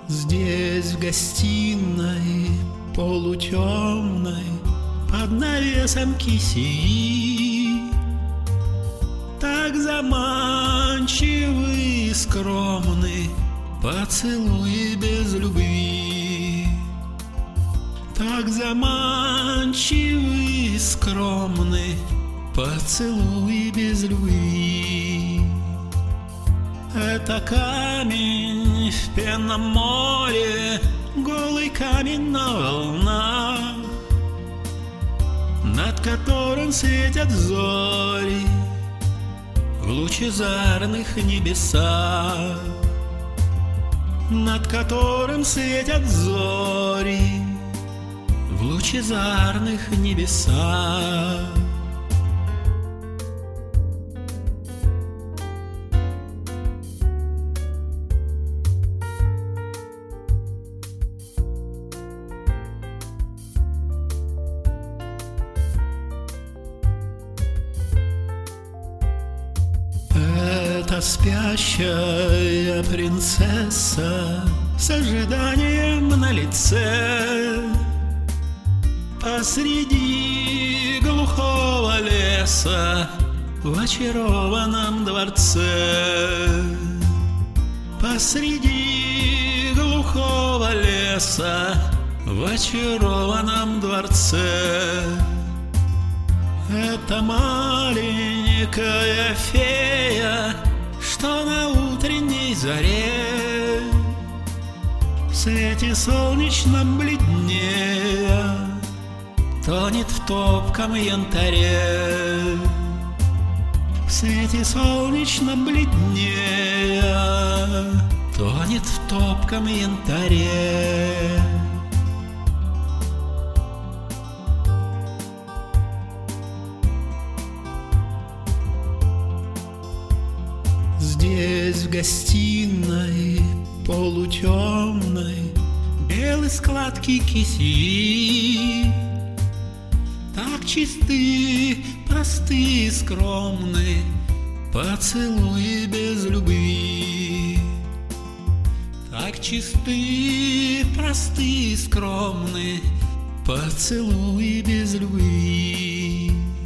Здесь, в гостиной полутемной, под навесом кисеи, так заманчивы и скромны поцелуи без любви. Так заманчивы и скромны поцелуи без любви. Это камень в пенном море, голый камень на волнах, над которым светят зори в лучезарных небесах, над которым светят зори в лучезарных небесах. Это спящая принцесса с ожиданием на лице посреди глухого леса в очарованном дворце. Посреди глухого леса в очарованном дворце. Это маленькая фея, что на утренней заре в свете солнечном бледнея тонет в топком янтаре. В свете солнечном бледнея тонет в топком янтаре. Здесь, в гостиной полутемной, белые складки кисеи, так чисты, просты, скромны поцелуи без любви. Так чисты, просты, скромны поцелуи без любви.